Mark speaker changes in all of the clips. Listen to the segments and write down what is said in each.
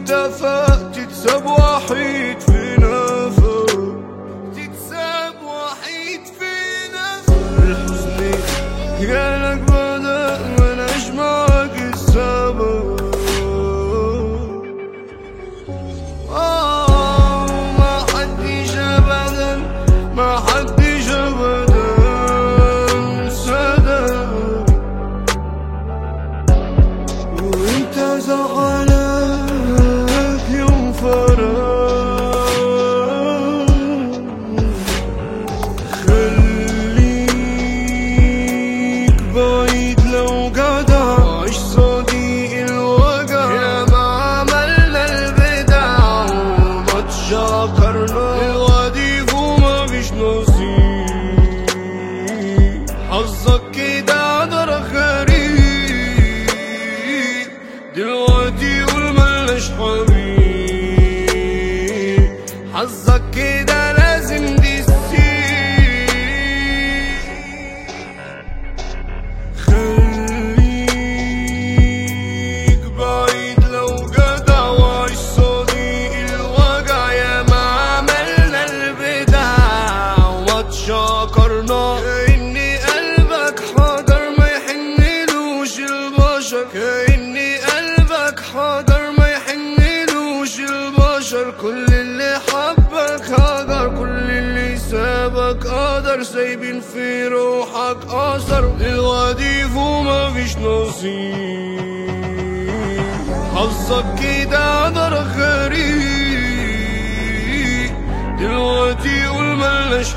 Speaker 1: اتفق تتساب وحيد في نفق، تتساب وحيد في نفق. الحزن جالك بدأ ملاش معاك السبب، ما حدش أبدا، ما حدش أبدا صدق. وانت زعلك يوم فراق، خليك بعيد لو جدع، عيش صديق الوجع. يا ما عملنا البدع وما تشكرنا، الوديف وما فيش نصيب. حظك كده قدر غريب، دلوقتي قول ملناش حبيب. حظك كده لازم تسيب. خليك بعيد لو جدع، وعيش صديق الوجع. يا ما عملنا البدع وما تشكرنا، كأن قلبك حضر ما يحنلوش البشر، كأن قلبك حضر ما يحنلوش البشر. كل اللي حبك هجر، كل اللي سابك قدر، سايبين في روحك اثر. الوديف وما فيش نصيب. حظك كده قدر غريب، دلوقتي قول ملناش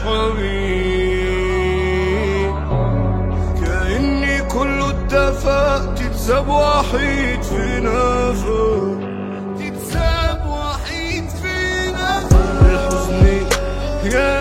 Speaker 1: حبيب. كأني كله اتفق تتساب وحيد في نفق، تتساب وحيد في نفق. الحزن